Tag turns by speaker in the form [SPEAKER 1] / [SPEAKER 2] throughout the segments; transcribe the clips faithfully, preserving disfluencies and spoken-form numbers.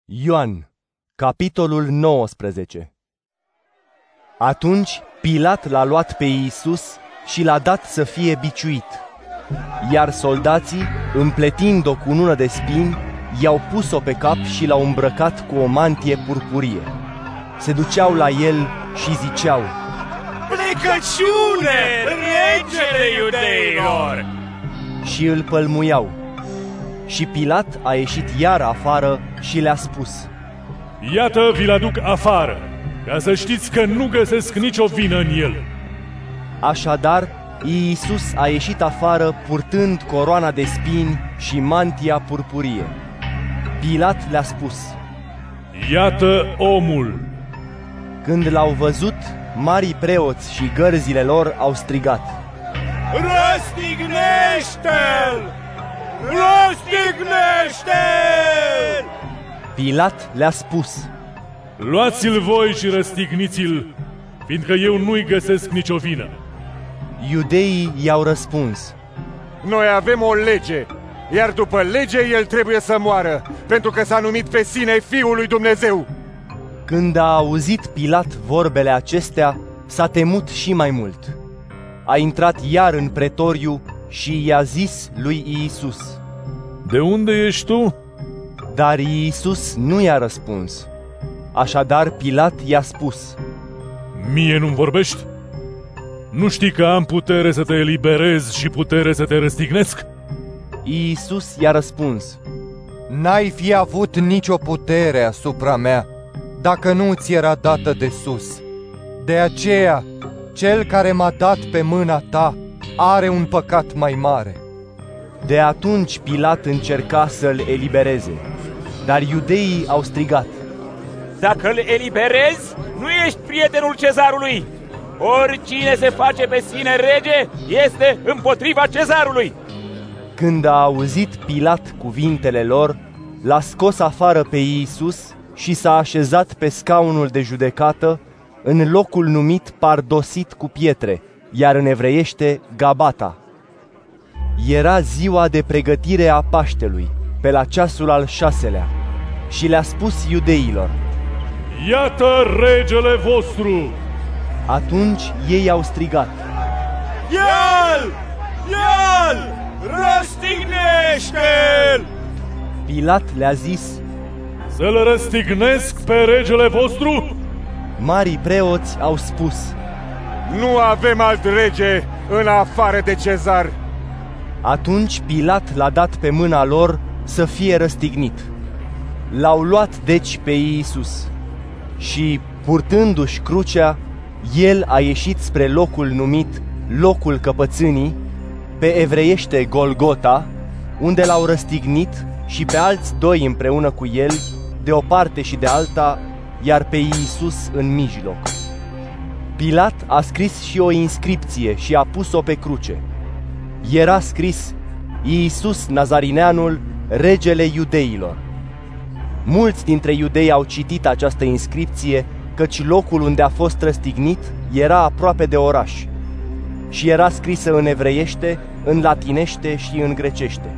[SPEAKER 1] Ioan, capitolul nouăsprezece. Atunci Pilat l-a luat pe Iisus și l-a dat să fie biciuit. Iar soldații, împletind-o cu ună de spini, i-au pus-o pe cap și l-au îmbrăcat cu o mantie purpurie. Se duceau la el și ziceau:
[SPEAKER 2] Plecăciune, regele iudeilor!
[SPEAKER 1] Și îl pălmuiau. Și Pilat a ieșit iar afară și le-a spus:
[SPEAKER 3] Iată, vi-l aduc afară, ca să știți că nu găsesc nicio vină în el.
[SPEAKER 1] Așadar, Iisus a ieșit afară purtând coroana de spini și mantia purpurie. Pilat le-a spus:
[SPEAKER 3] Iată omul!
[SPEAKER 1] Când l-au văzut, marii preoți și gărzile lor au strigat:
[SPEAKER 2] Răstignește-l! Răstignește-l!
[SPEAKER 1] Pilat le-a spus:
[SPEAKER 3] Luați-l voi și răstigniți-l, fiindcă eu nu-i găsesc nicio vină.
[SPEAKER 1] Iudeii i-au răspuns:
[SPEAKER 4] Noi avem o lege, iar după lege el trebuie să moară, pentru că s-a numit pe sine Fiul lui Dumnezeu.
[SPEAKER 1] Când a auzit Pilat vorbele acestea, s-a temut și mai mult. A intrat iar în pretoriu și i-a zis lui Iisus:
[SPEAKER 3] De unde ești tu?
[SPEAKER 1] Dar Iisus nu i-a răspuns. Așadar Pilat i-a spus:
[SPEAKER 3] Mie nu-mi vorbești? Nu știi că am putere să te eliberez și putere să te răstignesc?
[SPEAKER 1] Iisus i-a răspuns:
[SPEAKER 5] N-ai fi avut nicio putere asupra mea, dacă nu ți era dată de sus. De aceea, cel care m-a dat pe mâna ta are un păcat mai mare.
[SPEAKER 1] De atunci Pilat încerca să-l elibereze, dar iudeii au strigat:
[SPEAKER 2] Dacă îl eliberezi, nu ești prietenul cezarului! Oricine se face pe sine rege este împotriva cezarului!
[SPEAKER 1] Când a auzit Pilat cuvintele lor, l-a scos afară pe Iisus și s-a așezat pe scaunul de judecată, în locul numit Pardosit cu pietre, iar în evreiește Gabata. Era ziua de pregătire a Paștelui, pe la ceasul al șaselea, și le-a spus iudeilor:
[SPEAKER 3] Iată regele vostru!
[SPEAKER 1] Atunci ei au strigat:
[SPEAKER 2] Ia-l! Ia-l! Răstignește-l!
[SPEAKER 1] Pilat le-a zis:
[SPEAKER 3] Să-l răstignesc pe regele vostru?
[SPEAKER 1] Marii preoți au spus:
[SPEAKER 4] Nu avem alt rege în afară de cezar.
[SPEAKER 1] Atunci Pilat l-a dat pe mâna lor să fie răstignit. L-au luat deci pe Iisus și, purtându-și crucea, el a ieșit spre locul numit locul căpățânii, pe evreiește Golgota, unde l-au răstignit și pe alți doi împreună cu el, de o parte și de alta, iar pe Iisus în mijloc. Pilat a scris și o inscripție și a pus-o pe cruce. Era scris: Iisus Nazarineanul, regele iudeilor. Mulți dintre iudei au citit această inscripție, căci locul unde a fost răstignit era aproape de oraș și era scrisă în evreiește, în latinește și în grecește.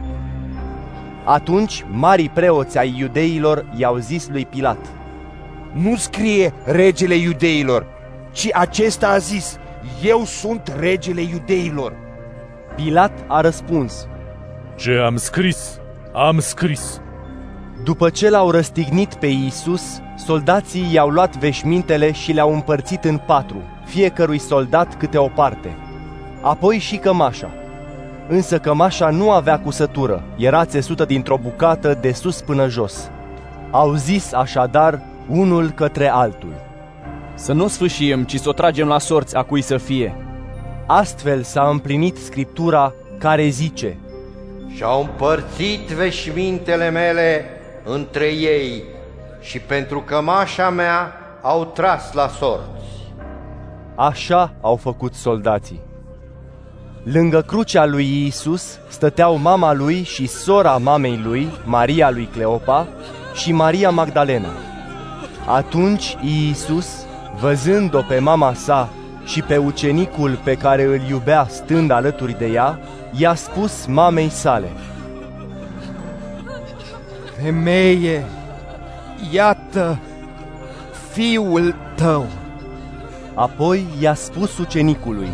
[SPEAKER 1] Atunci marii preoți ai iudeilor i-au zis lui Pilat:
[SPEAKER 6] Nu scrie regele iudeilor, ci acesta a zis: Eu sunt regele iudeilor.
[SPEAKER 1] Pilat a răspuns:
[SPEAKER 3] Ce am scris, am scris.
[SPEAKER 1] După ce l-au răstignit pe Iisus, soldații i-au luat veșmintele și le-au împărțit în patru, fiecărui soldat câte o parte, apoi și cămașa. Însă cămașa nu avea cusătură, era țesută dintr-o bucată de sus până jos. Au zis așadar unul către altul:
[SPEAKER 7] Să nu sfâșiem, ci să o tragem la sorți a cui să fie.
[SPEAKER 1] Astfel s-a împlinit Scriptura care zice:
[SPEAKER 8] Și-au împărțit veșmintele mele între ei și pentru cămașa mea au tras la sorți.
[SPEAKER 1] Așa au făcut soldații. Lângă crucea lui Iisus stăteau mama lui și sora mamei lui, Maria lui Cleopa, și Maria Magdalena. Atunci Iisus, văzând-o pe mama sa și pe ucenicul pe care îl iubea stând alături de ea, i-a spus mamei sale:
[SPEAKER 5] Femeie,
[SPEAKER 6] iată fiul tău.
[SPEAKER 1] Apoi i-a spus ucenicului: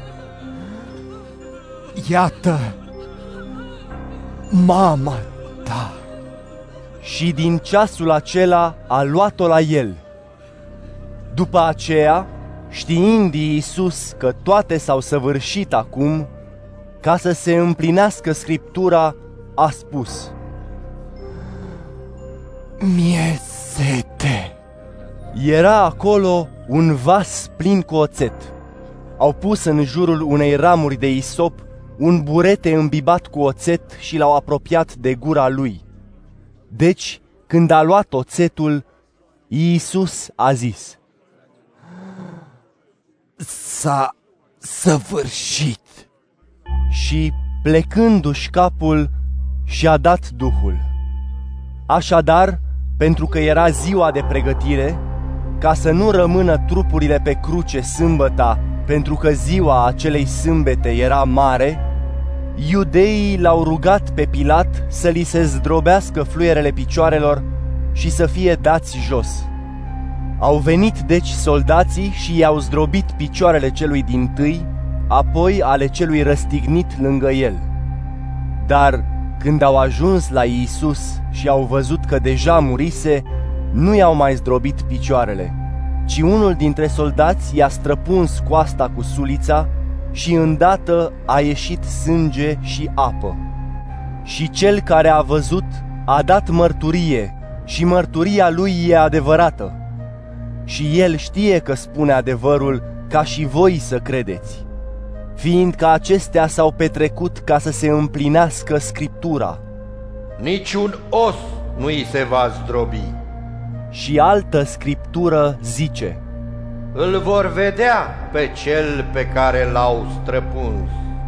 [SPEAKER 5] iată mama ta.
[SPEAKER 1] Și din ceasul acela a luat-o la el. După aceea, știind Iisus că toate s-au săvârșit acum, ca să se împlinească Scriptura, a spus:
[SPEAKER 5] mi-e sete.
[SPEAKER 1] Era acolo un vas plin cu oțet. Au pus în jurul unei ramuri de isop un burete îmbibat cu oțet și l-au apropiat de gura lui. Deci, când a luat oțetul, Iisus a zis:
[SPEAKER 5] s-a săvârșit.
[SPEAKER 1] Și, plecându-și capul, și-a dat Duhul. Așadar, pentru că era ziua de pregătire, ca să nu rămână trupurile pe cruce sâmbăta, pentru că ziua acelei sâmbete era mare, iudeii l-au rugat pe Pilat să li se zdrobească fluierele picioarelor și să fie dați jos. Au venit deci soldații și i-au zdrobit picioarele celui dintâi, apoi ale celui răstignit lângă el. Dar când au ajuns la Iisus și au văzut că deja murise, nu i-au mai zdrobit picioarele, ci unul dintre soldați i-a străpuns coasta cu sulița și îndată a ieșit sânge și apă. Și cel care a văzut a dat mărturie și mărturia lui e adevărată. Și el știe că spune adevărul, ca și voi să credeți, fiindcă acestea s-au petrecut ca să se împlinească Scriptura.
[SPEAKER 8] Niciun os nu îi se va zdrobi.
[SPEAKER 1] Și altă Scriptură zice:
[SPEAKER 8] îl vor vedea pe cel pe care l-au străpuns.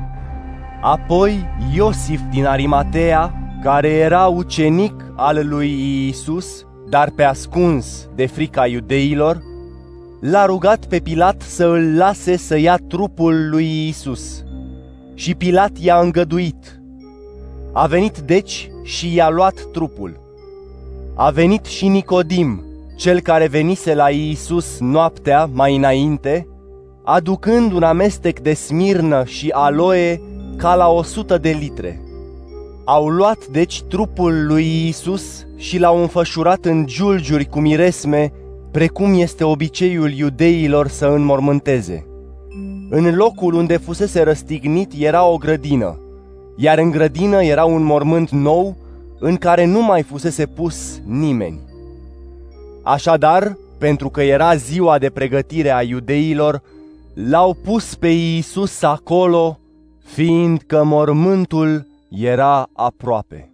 [SPEAKER 1] Apoi Iosif din Arimatea, care era ucenic al lui Iisus, dar pe ascuns de frica iudeilor, l-a rugat pe Pilat să îl lase să ia trupul lui Iisus. Și Pilat i-a îngăduit. A venit deci și i-a luat trupul. A venit și Nicodim, cel care venise la Iisus noaptea mai înainte, aducând un amestec de smirnă și aloe ca la o sută de litre. Au luat deci trupul lui Iisus și l-au înfășurat în giulgiuri cu miresme, precum este obiceiul iudeilor să înmormânteze. În locul unde fusese răstignit era o grădină, iar în grădină era un mormânt nou în care nu mai fusese pus nimeni. Așadar, pentru că era ziua de pregătire a iudeilor, l-au pus pe Iisus acolo, fiindcă mormântul era aproape.